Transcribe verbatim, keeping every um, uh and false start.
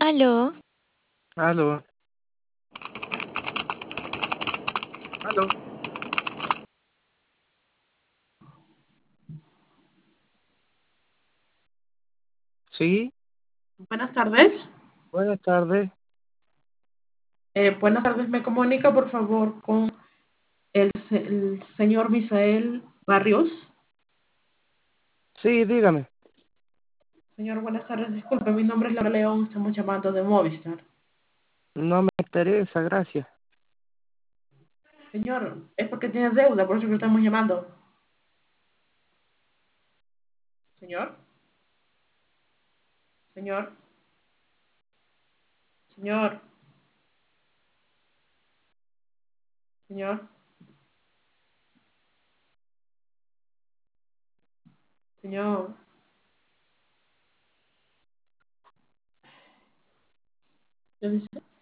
Aló, Aló, aló. Sí, Buenas tardes. buenas tardes. Eh, buenas tardes. Me comunica, por favor, con el, se- el señor Misael Barrios. Sí, dígame. Señor, buenas tardes. Disculpe, mi nombre es Laura León. Estamos llamando de Movistar. No me interesa, gracias. Señor, es porque tiene deuda, por eso que lo estamos llamando. Señor, señor, señor, señor, señor. ¿Qué dice?